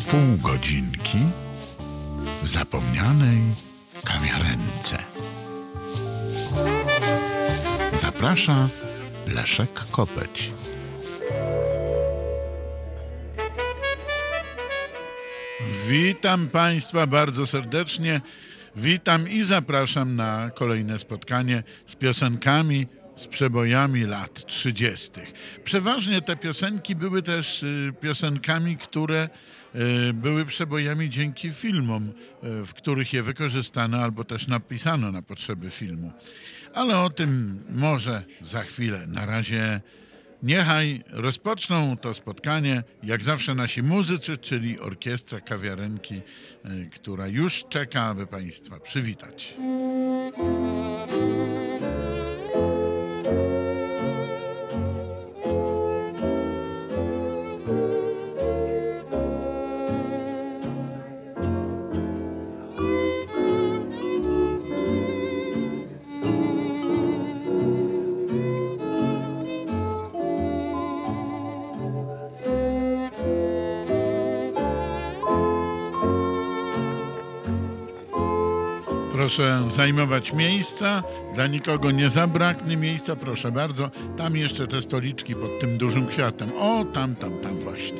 pół godzinki w zapomnianej kawiarence. Zaprasza Leszek Kopeć. Witam Państwa bardzo serdecznie. Witam i zapraszam na kolejne spotkanie z piosenkami, z przebojami lat 30. Przeważnie te piosenki były też piosenkami, które były przebojami dzięki filmom, w których je wykorzystano albo też napisano na potrzeby filmu. Ale o tym może za chwilę. Na razie niechaj rozpoczną to spotkanie, jak zawsze nasi muzycy, czyli Orkiestra Kawiarenki, która już czeka, aby Państwa przywitać. Proszę zajmować miejsca, dla nikogo nie zabraknie miejsca, proszę bardzo. Tam jeszcze te stoliczki pod tym dużym kwiatem. O, tam właśnie.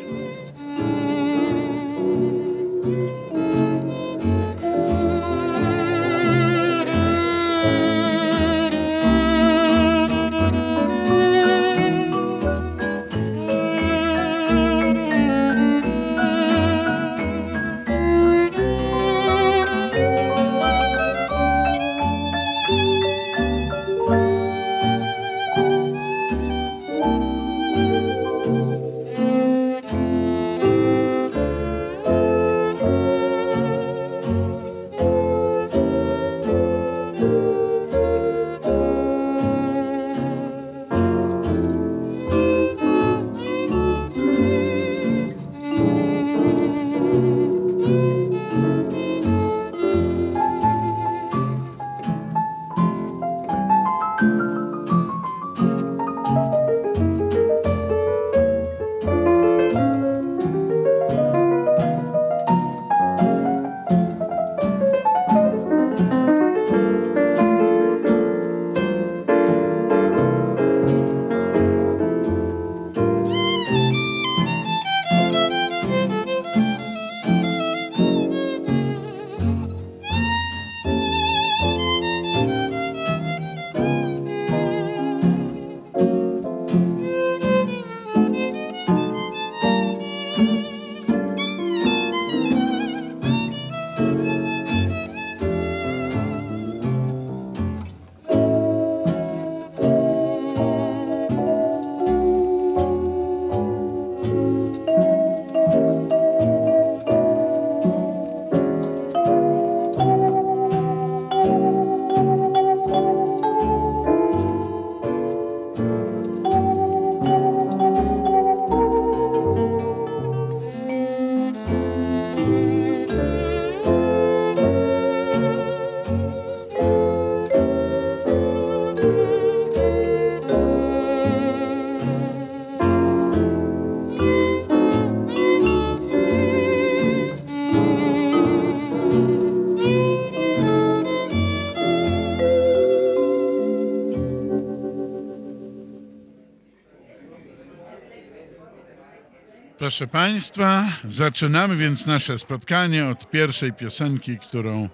Proszę Państwa, zaczynamy więc nasze spotkanie od pierwszej piosenki, którą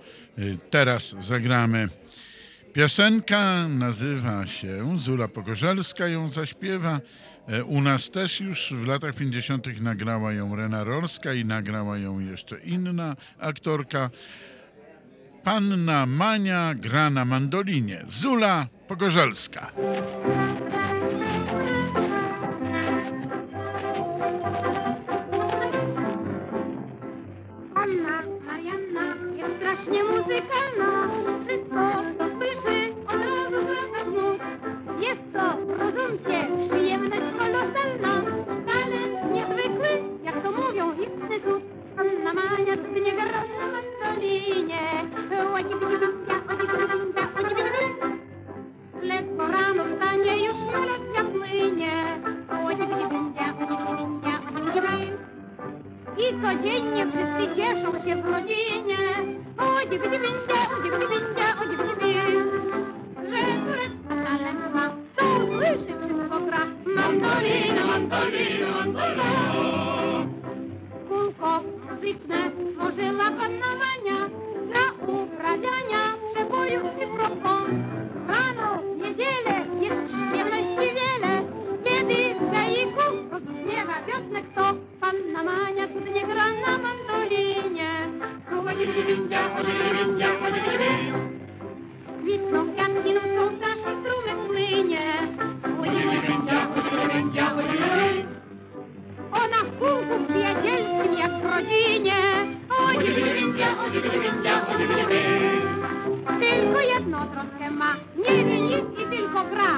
teraz zagramy. Piosenka nazywa się, Zula Pogorzelska ją zaśpiewa. U nas też już w latach 50. nagrała ją Rena Rorska i nagrała ją jeszcze inna aktorka. Panna Mania gra na mandolinie. Zula Pogorzelska. Ledwo rano wstanie już I codziennie wszyscy cieszą się w rodzinie. O dziewięćdziesięcia, o dziewięćdziesięcia, o dziewięćdziesięcia. Że córeczka talent ma, to usłyszy wszystko gra. Mandolina, mandolina, mandolina. Kulko zwykle możela panna Mania dla uprawiania przebojów i propon. Rano, w niedzielę jest przyjemności wiele, kiedy w gaiku rozbrzmiewa wiosnek to panna Mania cudnie gra na mandolinie. Kwitną kwiatki, nucą straszny strumyk płynie. Ona w kółku przyjacielskim jak w rodzinie. Tylko jedną troskę ma, nie wie nic i tylko gra.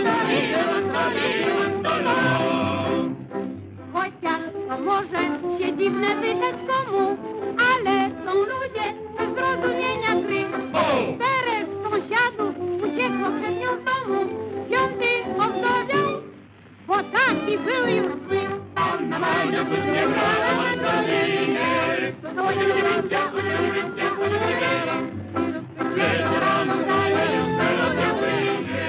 Chociaż to może się dziwne wydać komu, ale są ludzie bez zrozumienia gry. 4 sąsiadów uciekło przed nią z domu, 5 obdowiał, bo taki był już zły. Panna Mania cudnie gra na mandolinie. Rano daje już melodia płynie.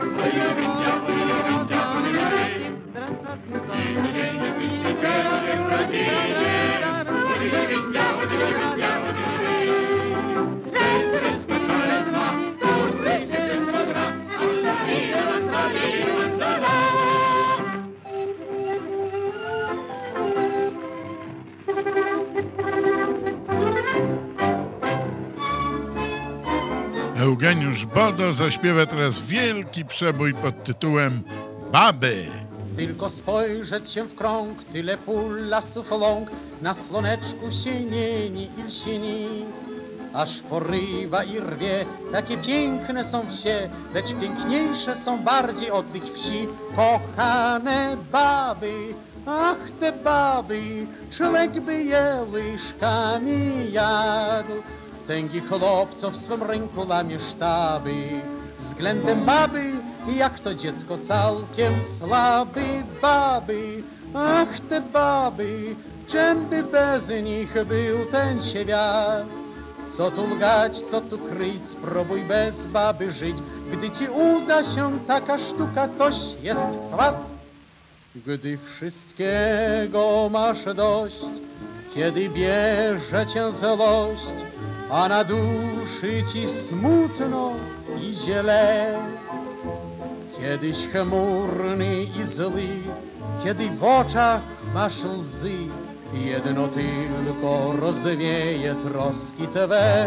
Eugeniusz Bodo zaśpiewa teraz wielki przebój pod tytułem Baby. Tylko spojrzeć się w krąg, tyle pól, lasów, łąk, na słoneczku się nieni i lśni. Aż porywa i rwie, takie piękne są wsie, lecz piękniejsze są bardziej od tych wsi. Kochane baby, ach te baby, człowiek by je łyżkami jadł. Tęgi chłopco w swym ręku lamie sztaby, względem baby, jak to dziecko całkiem słaby. Baby, ach te baby, czym by bez nich był ten świat? Co tu lgać, co tu kryć, spróbuj bez baby żyć. Gdy ci uda się taka sztuka, toś jest chwat. Gdy wszystkiego masz dość, kiedy bierze cię złość, a na duszy ci smutno i źle. Kiedyś chmurny i zły, kiedy w oczach masz łzy, jedno tylko rozwieje troski twe.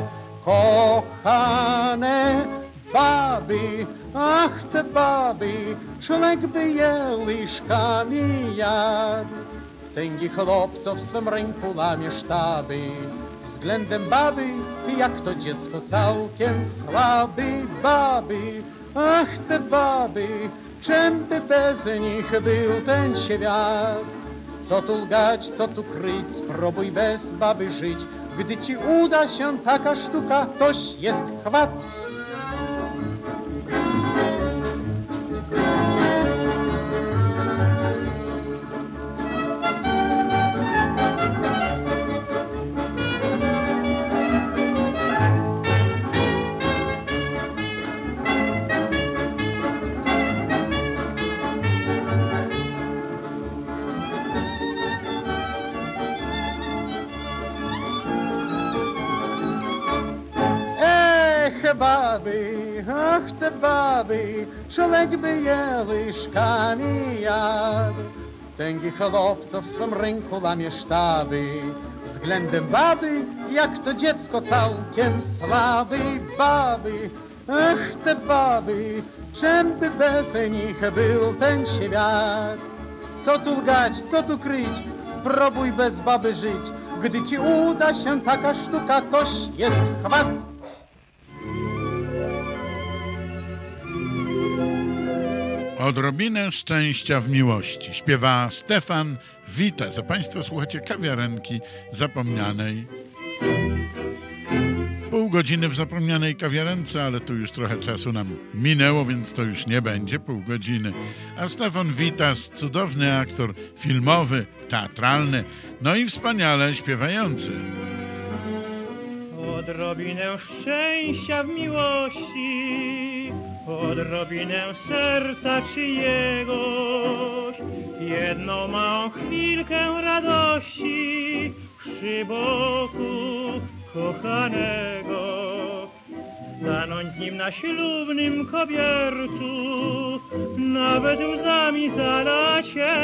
Kochane baby, ach te baby, człowiek by je łyżkami jadł. Tęgi chłopco w swym ręku lamie sztaby, względem baby, jak to dziecko całkiem słaby. Baby, ach te baby, czym by bez nich był ten świat? Co tu lgać, co tu kryć, spróbuj bez baby żyć. Gdy ci uda się taka sztuka, toś jest chwat. Baby, ach te baby, człowiek by je łyżkami jadł. Tęgi chłopco w swym ręku lamie sztaby, względem baby, jak to dziecko całkiem słaby. Baby, ach te baby, czym by bez nich był ten świat? Co tu lgać, co tu kryć, spróbuj bez baby żyć. Gdy ci uda się taka sztuka, toś jest chwat. Odrobinę szczęścia w miłości śpiewa Stefan Witas. A Państwo słuchacie kawiarenki zapomnianej. Pół godziny w zapomnianej kawiarence, ale tu już trochę czasu nam minęło, więc to już nie będzie pół godziny. A Stefan Witas, cudowny aktor filmowy, teatralny, no i wspaniale śpiewający. Odrobinę szczęścia w miłości, odrobinę serca czyjegoś, jedną małą chwilkę radości przy boku kochanego. Stanąć z nim na ślubnym kobiercu, nawet łzami zalać się,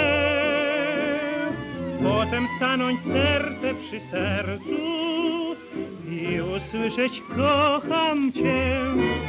potem stanąć serce przy sercu i usłyszeć kocham cię.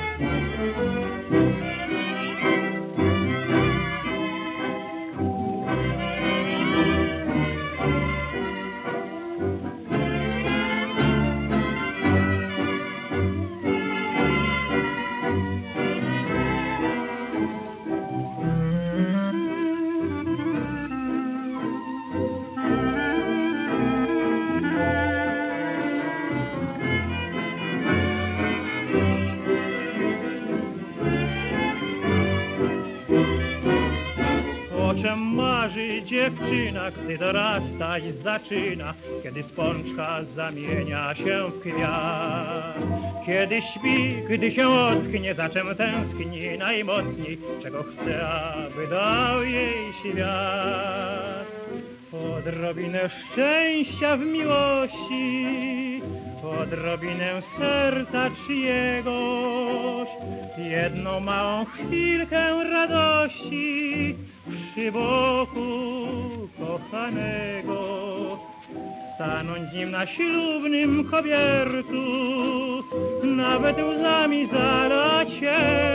O czym marzy dziewczyna, gdy dorastać zaczyna, kiedy z pączka zamienia się w kwiat. Kiedy śpi, gdy się ocknie, za czym tęskni najmocniej, czego chce, aby dał jej świat. Odrobinę szczęścia w miłości, odrobinę serca czyjegoś, jedną małą chwilkę radości przy boku kochanego. Stanąć z nim na ślubnym kobiercu, nawet łzami zalać się,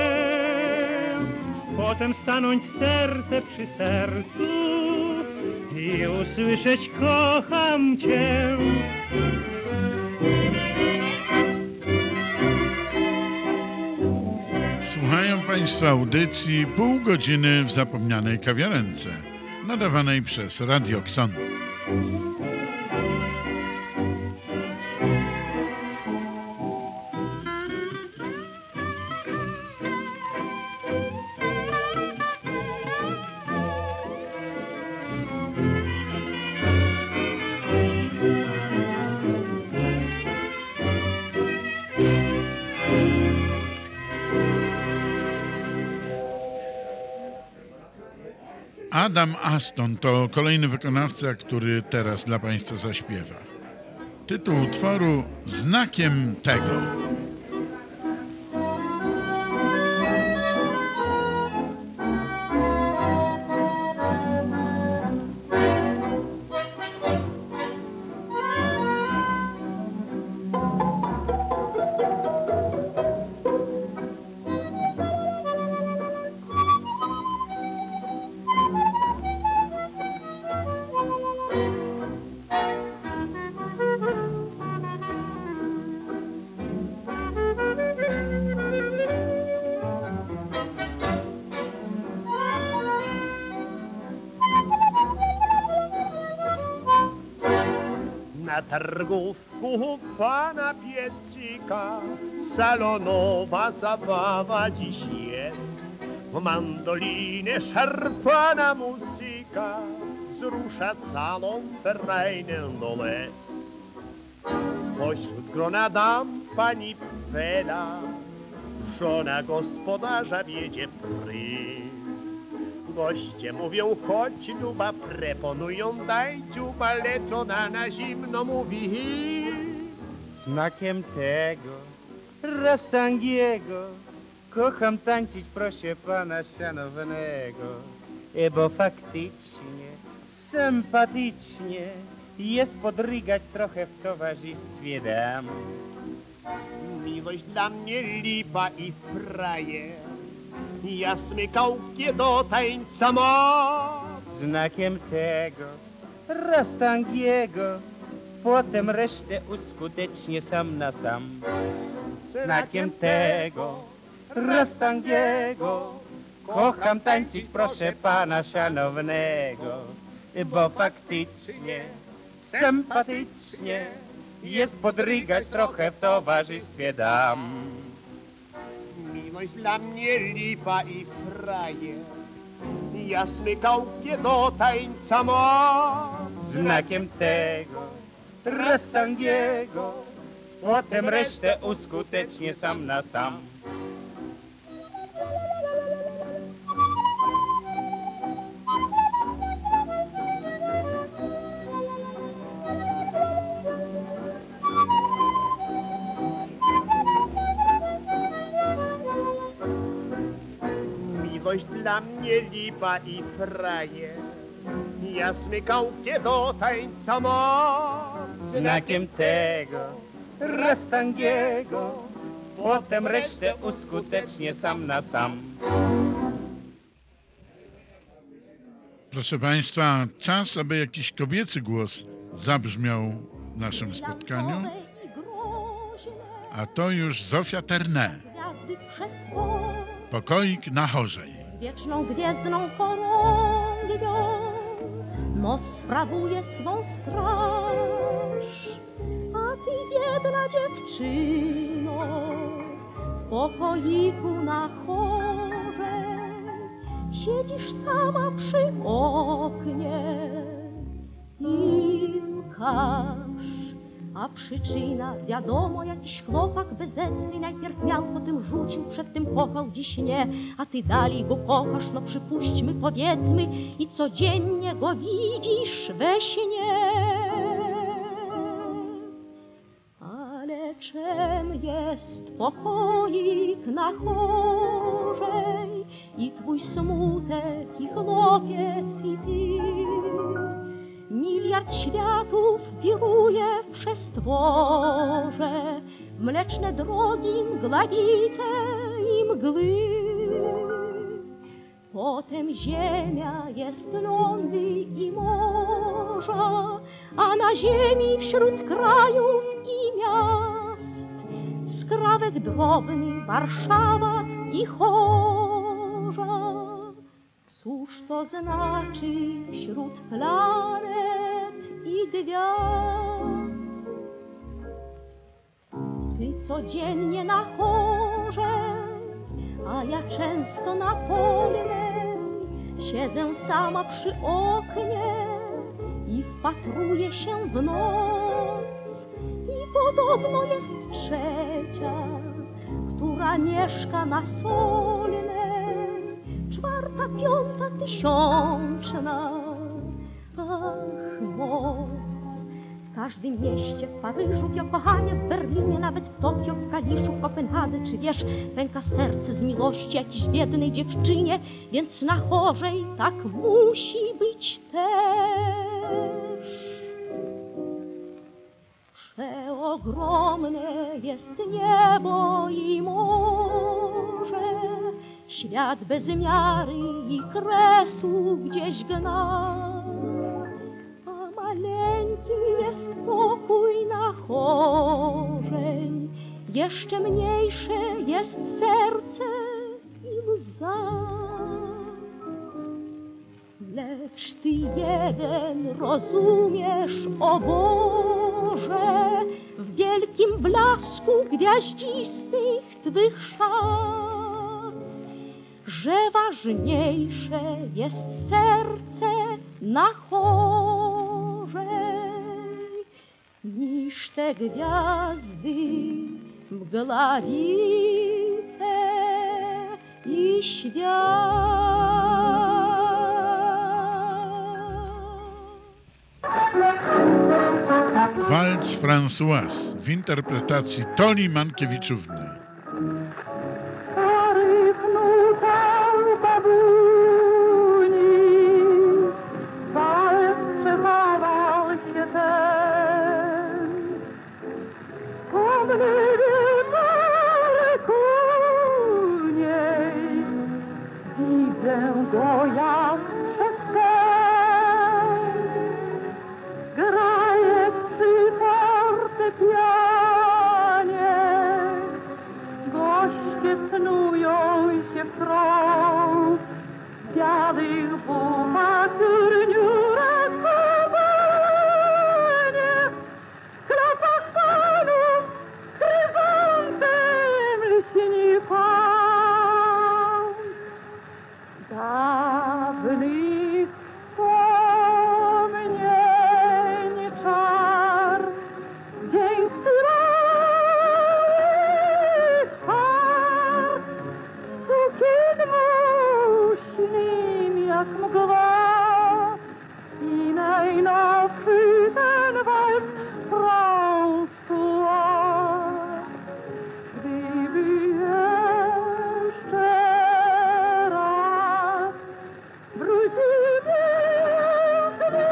potem stanąć serce przy sercu i usłyszeć kocham cię. Słuchają Państwo audycji Pół godziny w zapomnianej kawiarence, nadawanej przez Radio Kson. Adam Aston to kolejny wykonawca, który teraz dla Państwa zaśpiewa. Tytuł utworu Znakiem tego. Na targówku pana Piecyka salonowa zabawa dziś jest. W mandolinę szarpana muzyka wzrusza całą ferajnę do łez. Spośród grona dam pani Fela, żona gospodarza wiedzie pry. Goście mówią chodź duba, proponują daj dziuba, lecz ona na zimno mówi. Smakiem tego Rastangiego kocham tańczyć, proszę pana szanownego, bo faktycznie, sympatycznie jest podrygać trochę w towarzystwie dam. Miłość dla mnie lipa i frajer, ja smykałkie do tańca moc. Znakiem tego Rastangiego potem resztę uskutecznie sam na sam. Znakiem tego Rastangiego kocham tańczyć, proszę pana szanownego, bo faktycznie, sympatycznie jest podrygać trochę w towarzystwie dam. Miłość dla mnie lipa i frajer, ja smykałkie do tańca moc. znakiem tego Rastangiego. Potem resztę uskutecznie sam na sam. Miłość dla mnie lipa i frajer. Ja smykał cię do tańca moc znakiem tego Rastangiego. Potem resztę uskutecznie sam na sam. Proszę Państwa, czas, aby jakiś kobiecy głos zabrzmiał w naszym spotkaniu. A to już Zofia Ternę. Pokoik na Chorzej. Wieczną gwiezdną chorągią noc sprawuje swą straż, a ty biedna dziewczyno w pokoiku na Chorzej siedzisz sama przy oknie i łkasz. A przyczyna, wiadomo, jakiś chłopak bezecny najpierw miał, potem rzucił, przedtem kochał, dziś nie. A ty dalej go kochasz, no przypuśćmy, powiedzmy, i codziennie go widzisz we śnie. Ale czem jest pokoik na Chorzej i twój smutek, i chłopiec, i ty? Miliard światów wiruje w przestworze, mleczne drogi, mglawice i mgły. Potem ziemia jest lądy i morza, a na ziemi wśród krajów i miast skrawek drobny Warszawa i Chorza. Cóż to znaczy wśród planet i gwiazd? Ty codziennie na Chorzej, a ja często na Polnej siedzę sama przy oknie i wpatruję się w noc. I podobno jest trzecia, która mieszka na Solnej. Czwarta, piąta, tysiączna, ach, moc. W każdym mieście, w Paryżu, w Jokohamie, w Berlinie, nawet w Tokio, w Kaliszu, w Kopenhadze, czy wiesz, pęka serce z miłości jakiejś biednej dziewczynie, więc na Chorzej tak musi być też. Przeogromne jest niebo i morze, świat bez miary i kresu gdzieś gna, a maleńki jest pokój na Chorzej, jeszcze mniejsze jest serce i łza. Lecz ty jeden rozumiesz, o Boże, w wielkim blasku gwiaździstych twych szat, że ważniejsze jest serce na Chorzej niż te gwiazdy, mglawice i świat. Walc Françoise w interpretacji Toni Mankiewiczówny. Widzę go jak przez sen, graje przy fortepianie najnowszy ten wals, François. Gdyby jeszcze raz wróci piękny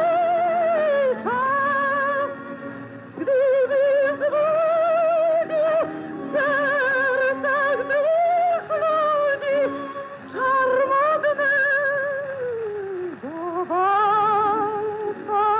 czas, gdyby zbudził w sercach dwóch ludzi czar modnego walca,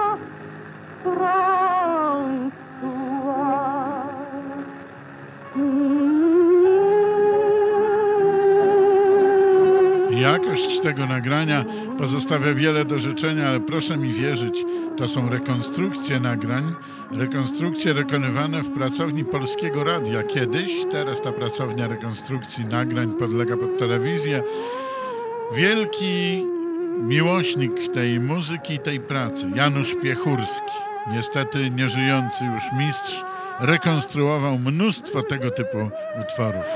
Jakość tego nagrania pozostawia wiele do życzenia, ale proszę mi wierzyć, to są rekonstrukcje nagrań, rekonstrukcje dokonywane w pracowni Polskiego Radia kiedyś, teraz ta pracownia rekonstrukcji nagrań podlega pod telewizję. Wielki miłośnik tej muzyki, tej pracy, Janusz Piechurski, niestety nieżyjący już mistrz, rekonstruował mnóstwo tego typu utworów.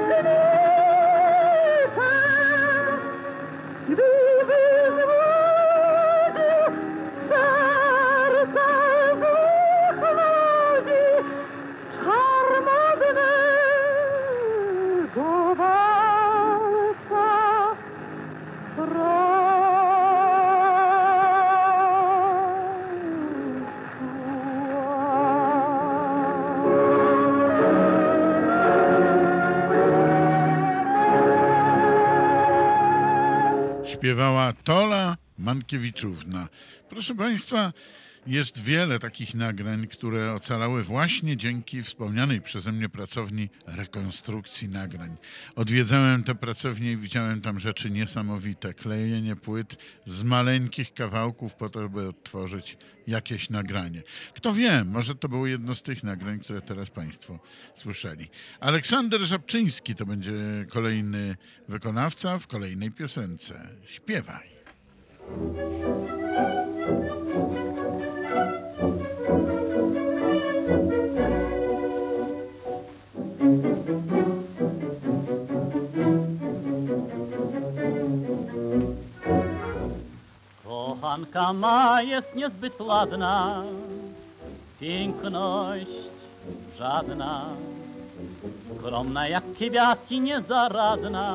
Śpiewała Tola Mankiewiczówna. Proszę Państwa, jest wiele takich nagrań, które ocalały właśnie dzięki wspomnianej przeze mnie pracowni rekonstrukcji nagrań. Odwiedzałem tę pracownię i widziałem tam rzeczy niesamowite. Klejenie płyt z maleńkich kawałków po to, by odtworzyć jakieś nagranie. Kto wie, może to było jedno z tych nagrań, które teraz Państwo słyszeli. Aleksander Żabczyński to będzie kolejny wykonawca w kolejnej piosence. Śpiewaj. Kochanka ma jest niezbyt ładna, piękność żadna, skromna jak kwiatki niezaradna,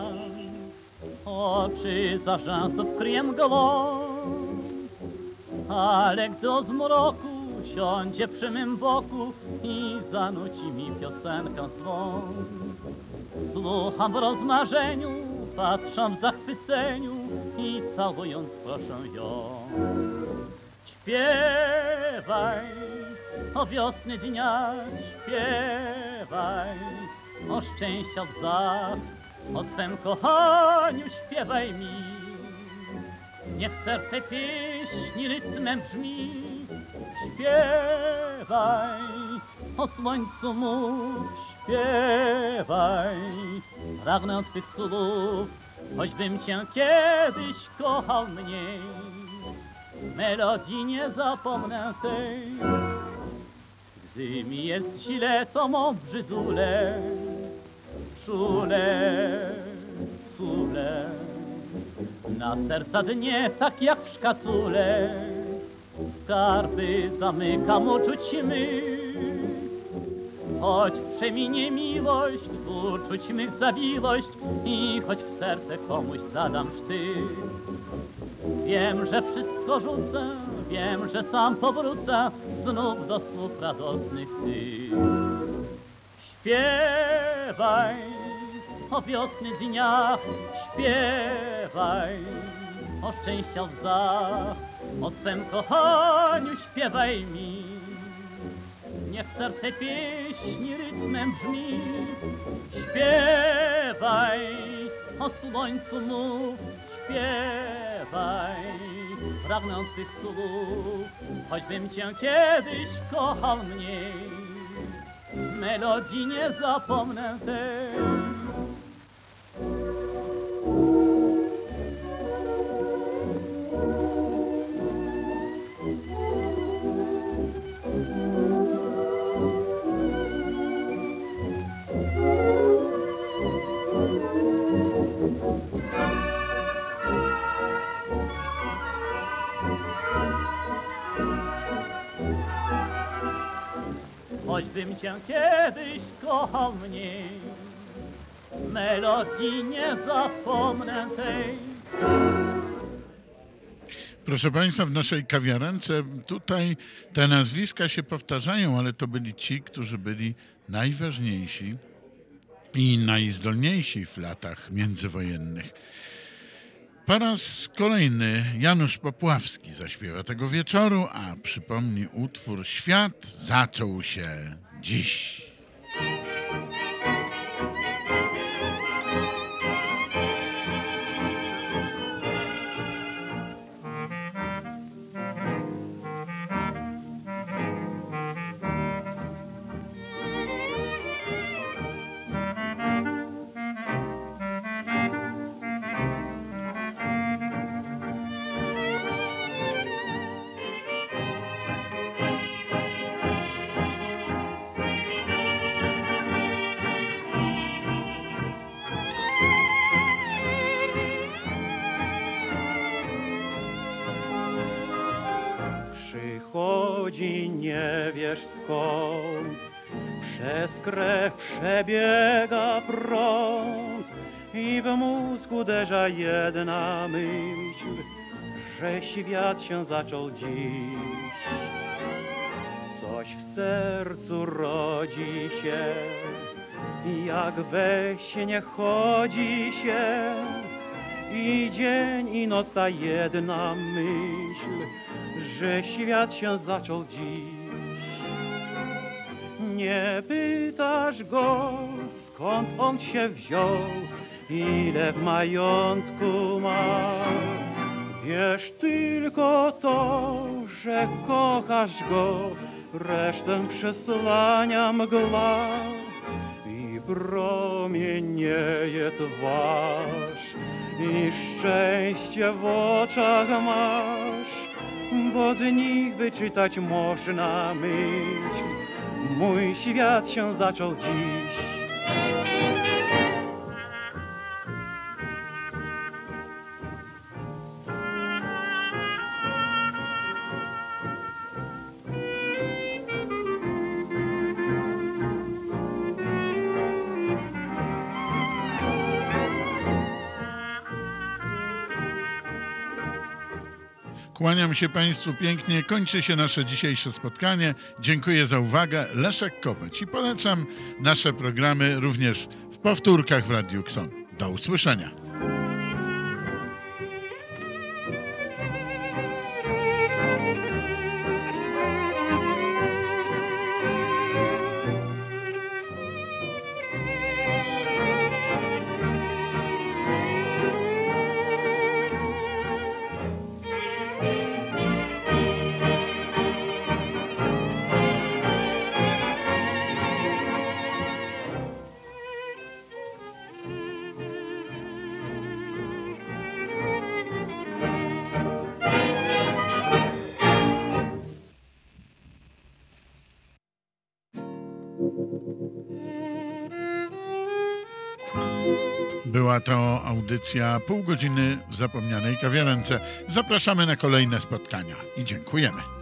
oczy za rzęsów kryjem głąb, ale gdy do zmroku siądzie przy mym boku i zanuci mi piosenkę swą. Słucham w rozmarzeniu, patrzę w zachwyceniu i całując proszę ją. Śpiewaj o wiosny dniach, śpiewaj o szczęścia łzach, o swym kochaniu śpiewaj mi. Niech serce pieśni rytmem brzmi, śpiewaj o słońcu mów, śpiewaj, pragnę twych słów, choćbym cię kiedyś kochał mniej, melodii nie zapomnę tej. Gdy mi jest źle, to mą brzydule, czule, cule, na serca dnie tak jak w szkacule, skarby zamykam uczuć mych. Choć przeminie miłość, uczuć mych zawiłość i choć w serce komuś zadam sztych. Wiem, że wszystko rzucę, wiem, że sam powrócę znów do snów radosnych tych. Śpiewaj o wiosny dniach, śpiewaj o szczęścia łzach, o swym kochaniu śpiewaj mi. Niech serce pieśni rytmem brzmi, śpiewaj o słońcu mów, śpiewaj, pragnę tych słów, choćbym cię kiedyś kochał mniej, melodii nie zapomnę tej. choćbym cię kiedyś kochał mniej, melodii nie zapomnę tej. Proszę Państwa, w naszej kawiarence tutaj te nazwiska się powtarzają, ale to byli ci, którzy byli najważniejsi i najzdolniejsi w latach międzywojennych. Po raz kolejny Janusz Popławski zaśpiewa tego wieczoru, a przypomni utwór Świat zaczął się dziś. Przychodzi nie wiesz skąd, przez krew przebiega prąd i w mózg uderza jedna myśl, że świat się zaczął dziś. Coś w sercu rodzi się, jak we śnie chodzi się, i dzień i noc ta jedna myśl, że świat się zaczął dziś. Nie pytasz go, skąd on się wziął, ile w majątku ma. Wiesz tylko to, że kochasz go, resztę przesłania mgła i promienieje twarz i szczęście w oczach masz, bo z nich wyczytać można myśl. Mój świat się zaczął dziś. Kłaniam się Państwu pięknie. Kończy się nasze dzisiejsze spotkanie. Dziękuję za uwagę. Leszek Kopeć i polecam nasze programy również w powtórkach w Radiu Kson. Do usłyszenia. Była to audycja Pół godziny w zapomnianej kawiarence. Zapraszamy na kolejne spotkania i dziękujemy.